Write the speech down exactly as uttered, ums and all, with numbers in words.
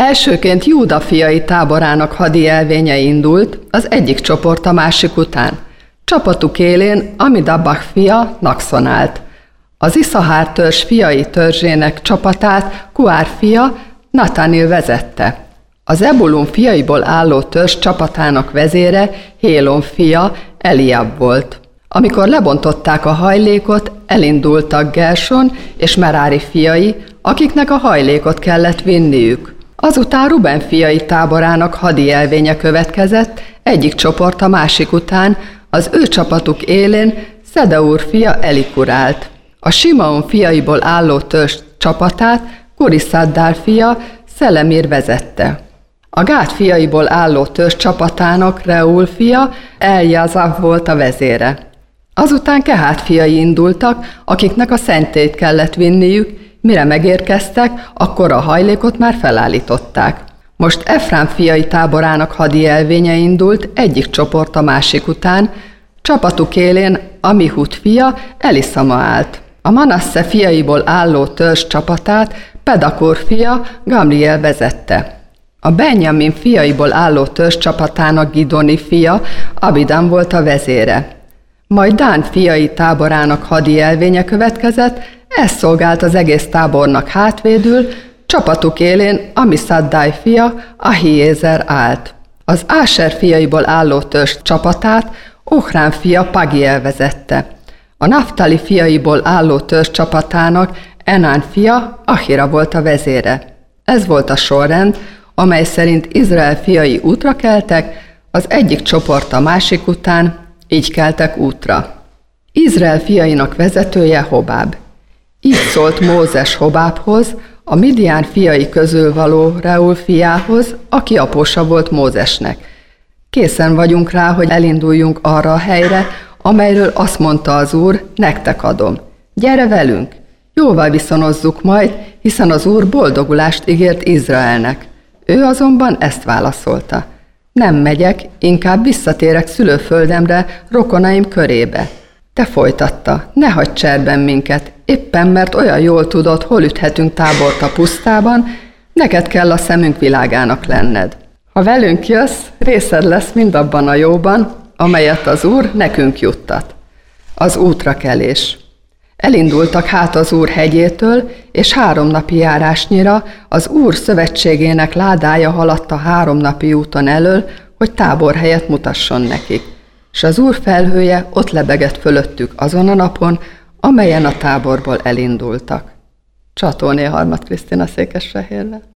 Elsőként Júda fiai táborának hadijelvénye indult, az egyik csoport a másik után. Csapatuk élén Amidabach fia Nakszon állt. Az Iszahár törzs fiai törzsének csapatát Kuár fia Natanil vezette. Az Ebulun fiaiból álló törzs csapatának vezére Hélon fia Eliab volt. Amikor lebontották a hajlékot, elindultak Gerson és Merári fiai, akiknek a hajlékot kellett vinniük. Azután Ruben fiai táborának hadijelvénye következett, egyik csoport a másik után, az ő csapatuk élén Szedeur fia Elikur állt. A Simeon fiaiból álló törzs csapatát Kuriszáddár fia Szelemír vezette. A Gád fiaiból álló törzs csapatának Reul fia Eljázav volt a vezére. Azután Kehát fiai indultak, akiknek a szentélyt kellett vinniük, mire megérkeztek, akkor a hajlékot már felállították. Most Efrám fiai táborának hadijelvénye indult, egyik csoport a másik után, csapatuk élén Amihud fia Eliszama állt. A Manasse fiaiból álló törzs csapatát Pedakor fia Gamliel vezette. A Benjamin fiaiból álló törzs csapatának Gidoni fia Abidan volt a vezére. Majd Dán fiai táborának hadijelvénye következett, ez szolgált az egész tábornak hátvédül, csapatuk élén Amiszaddai fia Ahiézer állt. Az Áser fiaiból álló törzs csapatát Ochrán fia Pagiel vezette. A Naftali fiaiból álló törzs csapatának Enán fia Ahira volt a vezére. Ez volt a sorrend, amely szerint Izrael fiai útra keltek, az egyik csoport a másik után, így keltek útra. Izrael fiainak vezetője Hobáb. Így szólt Mózes Hobábhoz, a Midián fiai közül való Reul fiához, aki apósa volt Mózesnek. Készen vagyunk rá, hogy elinduljunk arra a helyre, amelyről azt mondta az Úr, nektek adom. Gyere velünk, jóval viszonozzuk majd, hiszen az Úr boldogulást ígért Izraelnek. Ő azonban ezt válaszolta. Nem megyek, inkább visszatérek szülőföldemre, rokonaim körébe. Te folytatta, ne hagyd cserben minket, éppen mert olyan jól tudod, hol üthetünk tábort a pusztában, neked kell a szemünk világának lenned. Ha velünk jössz, részed lesz mindabban a jóban, amelyet az Úr nekünk juttat. Az útrakelés. Elindultak hát az Úr hegyétől, és három napi járásnyira az Úr szövetségének ládája haladt a három napi úton elől, hogy táborhelyet mutasson nekik. És az Úr felhője ott lebegett fölöttük azon a napon, amelyen a táborból elindultak. Csatóné Harmat Krisztina Székesfehérre.